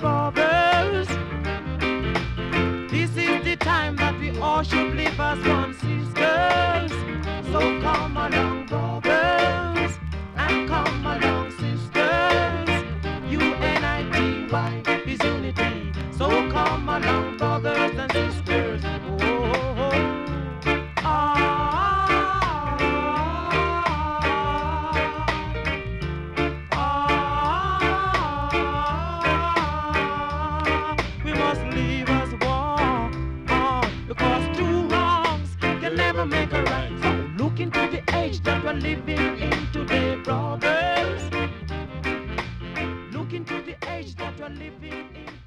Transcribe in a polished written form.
brothers. This is the time that we all should live as one, sisters. So come along, brothers, and come along, sisters. UNITY is unity. So come along, brothers and sisters. We must leave us war, because two wrongs can never make a right. So look into the age that we're living in today, brothers. Look into the age that we're living in.